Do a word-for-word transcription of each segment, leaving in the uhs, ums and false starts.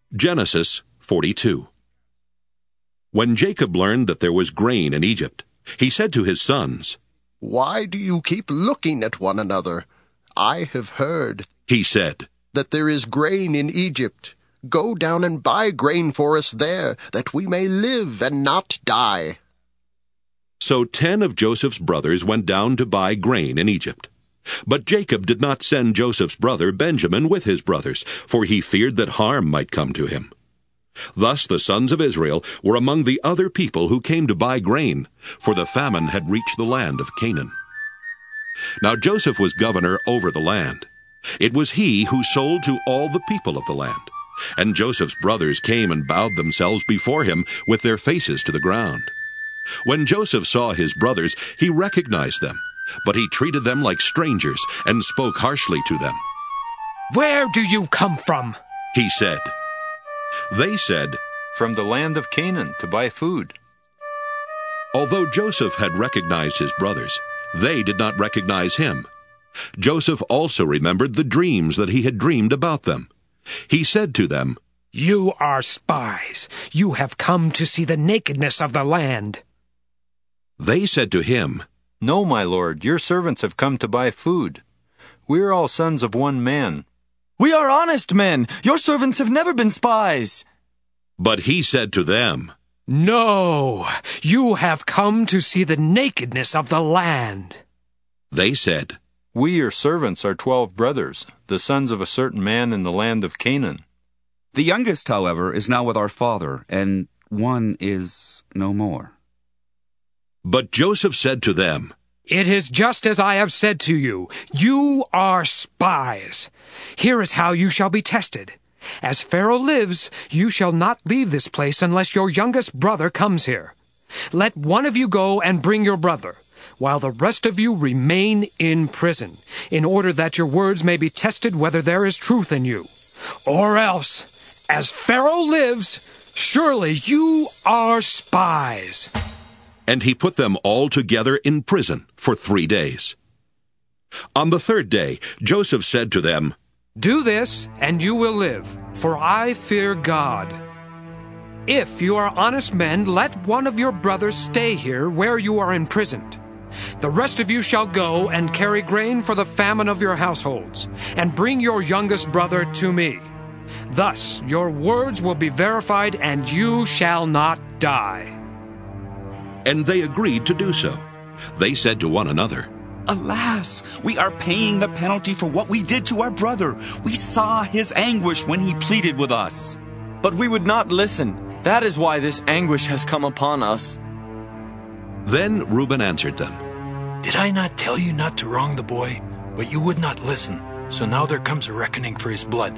Genesis forty-two. When Jacob learned that there was grain in Egypt, he said to his sons, "Why do you keep looking at one another? I have heard," he said, "that there is grain in Egypt. Go down and buy grain for us there, that we may live and not die." So ten of Joseph's brothers went down to buy grain in Egypt. But Jacob did not send Joseph's brother Benjamin with his brothers, for he feared that harm might come to him. Thus the sons of Israel were among the other people who came to buy grain, for the famine had reached the land of Canaan. Now Joseph was governor over the land. It was he who sold to all the people of the land. And Joseph's brothers came and bowed themselves before him with their faces to the ground. When Joseph saw his brothers, he recognized them, but he treated them like strangers and spoke harshly to them. "Where do you come from?" he said. They said, "From the land of Canaan to buy food." Although Joseph had recognized his brothers, they did not recognize him. Joseph also remembered the dreams that he had dreamed about them. He said to them, "You are spies. You have come to see the nakedness of the land." They said to him, "No, my lord, your servants have come to buy food. We are all sons of one man." "We are honest men. Your servants have never been spies." But he said to them, "No, you have come to see the nakedness of the land." They said, "We, your servants, are twelve brothers, the sons of a certain man in the land of Canaan. The youngest, however, is now with our father, and one is no more." But Joseph said to them, "It is just as I have said to you. You are spies. Here is how you shall be tested. As Pharaoh lives, you shall not leave this place unless your youngest brother comes here. Let one of you go and bring your brother, while the rest of you remain in prison, in order that your words may be tested whether there is truth in you. Or else, as Pharaoh lives, surely you are spies." And he put them all together in prison for three days. On the third day, Joseph said to them, "Do this, and you will live, for I fear God. If you are honest men, let one of your brothers stay here where you are imprisoned. The rest of you shall go and carry grain for the famine of your households, and bring your youngest brother to me. Thus your words will be verified, and you shall not die." And they agreed to do so. They said to one another, "Alas, we are paying the penalty for what we did to our brother. We saw his anguish when he pleaded with us." But we would not listen. That is why this anguish has come upon us. Then Reuben answered them, "Did I not tell you not to wrong the boy? But you would not listen, so now there comes a reckoning for his blood."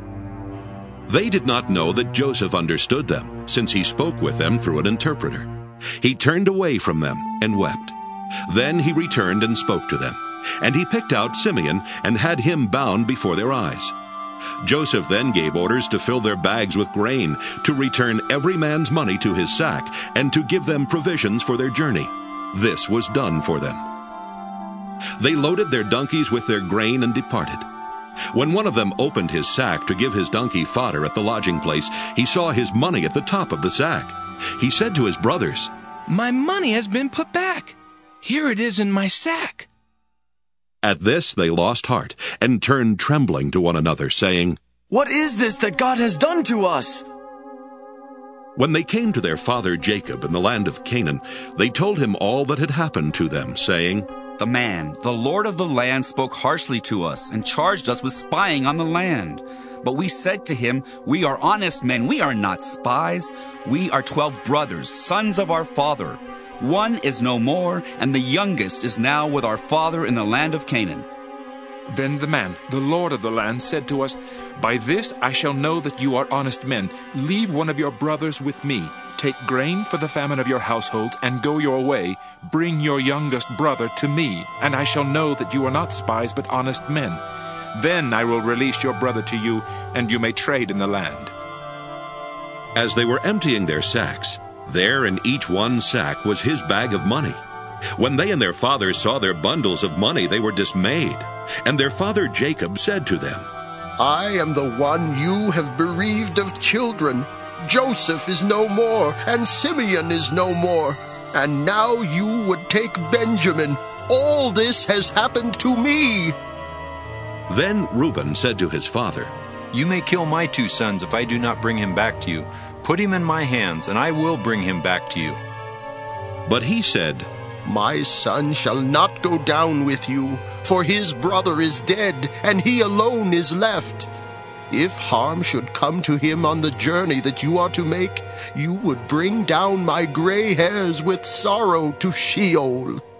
They did not know that Joseph understood them, since he spoke with them through an interpreter. He turned away from them and wept. Then he returned and spoke to them, and he picked out Simeon and had him bound before their eyes. Joseph then gave orders to fill their bags with grain, to return every man's money to his sack, and to give them provisions for their journey. This was done for them. They loaded their donkeys with their grain and departed. When one of them opened his sack to give his donkey fodder at the lodging place, he saw his money at the top of the sack. He said to his brothers, "My money has been put back. Here it is in my sack." At this they lost heart and turned trembling to one another, saying, "What is this that God has done to us?" When they came to their father Jacob in the land of Canaan, they told him all that had happened to them, saying, "The man, the lord of the land, spoke harshly to us and charged us with spying on the land. But we said to him, 'We are honest men. We are not spies. We are twelve brothers, sons of our father. One is no more, and the youngest is now with our father in the land of Canaan.'" Then the man, the lord of the land, said to us, "By this I shall know that you are honest men. Leave one of your brothers with me. Take grain for the famine of your household, and go your way. Bring your youngest brother to me, and I shall know that you are not spies but honest men. Then I will release your brother to you, and you may trade in the land." As they were emptying their sacks, there in each one sack was his bag of money. When they and their father saw their bundles of money, they were dismayed. And their father Jacob said to them, I am the one you have bereaved of children. Joseph is no more, and Simeon is no more. And now you would take Benjamin. All this has happened to me." Then Reuben said to his father, "You may kill my two sons if I do not bring him back to you. Put him in my hands, and I will bring him back to you." But he said, "My son shall not go down with you, for his brother is dead, and he alone is left. If harm should come to him on the journey that you are to make, you would bring down my gray hairs with sorrow to Sheol."